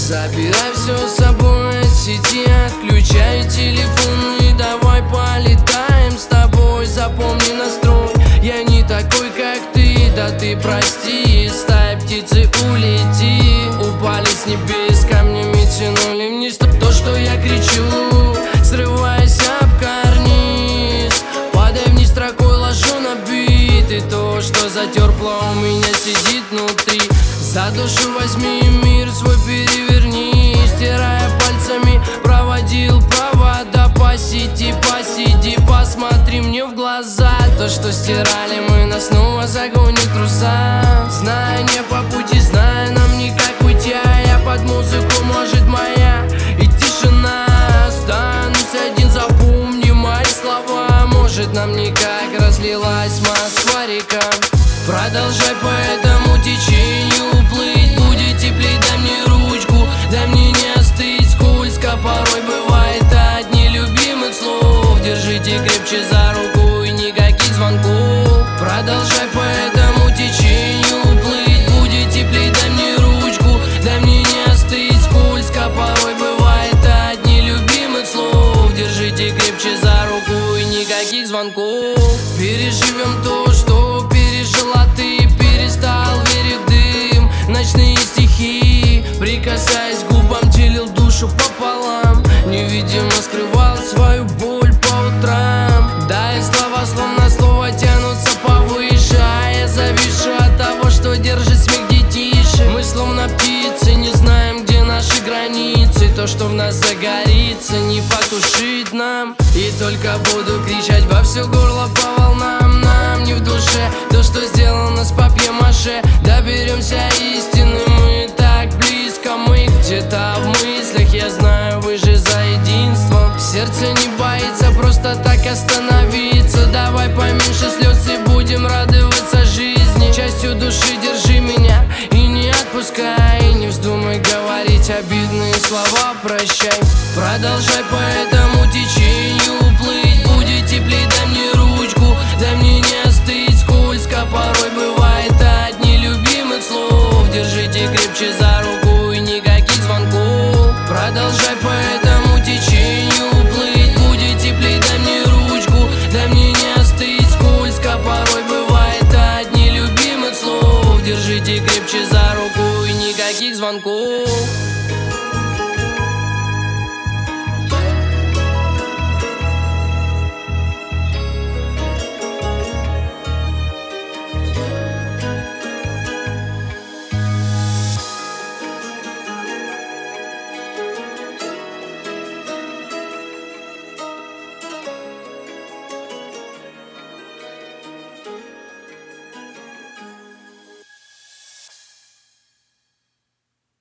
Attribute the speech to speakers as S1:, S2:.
S1: Забирай все с собой от сети, отключай телефон и давай полетаем с тобой. Запомни настрой, я не такой, как ты, да ты прости. Стая птицы, улети, упали с небес, камнями тянули вниз. То, что я кричу, срываясь об карниз, падай вниз, строкой ложу на бит. И то, что затерпло, у меня сидит внутри. За душу возьми мир свой, переверни, стирая пальцами, проводил провода по сети. Посиди, посмотри мне в глаза. То, что стирали мы, нас снова загонит труса. Зная не по пути, зная нам никак уйти, а я под музыку, может, моя и тишина. Останусь один, запомни мои слова. Может, нам никак разлилась Москва-река. Продолжай по этому течению плыть, будет теплей, дай мне ручку, дай мне не остыть. Скользко порой бывает от нелюбимых слов. Держите крепче за руку и никаких звонков. Продолжай по этому течению плыть, будет теплей, дай мне ручку, дай мне не остыть. Скользко порой бывает от нелюбимых слов. Держите крепче за руку и никаких звонков. Переживем то, что пережила ты, перестал верить в дым. Ночные стихи, прикасаясь к губам, делил душу пополам. Невидимо скрывал свою боль по утрам. Да и слова, словно слово, тянутся повыше, а я завишу от того, что держит смех детишек. Мы словно птицы, не знаем, где наши границы. То, что в нас загорится, не потушить нам. И только буду кричать во все горло по волнам. Нам не в душе то, что сделано с папье-маше. Доберемся истины, мы так близко. Мы где-то в мыслях, я знаю, вы же за единство. Сердце не боится просто так остановиться. Давай поменьше слез и будем радоваться жизни. Частью души держи меня и не отпускай. Не вздумай говорить обидные слова, прощай. Продолжай по этому течению плыть, будет теплей, дай мне ручку, дай мне не остыть. Скользко порой бывает от нелюбимых слов. Держите крепче за руку и никаких звонков. Продолжай по этому течению плыть, будет теплей, дай мне ручку, дай мне не остыть. Скользко порой бывает от нелюбимых слов. Держите крепче за руку и никаких звонков.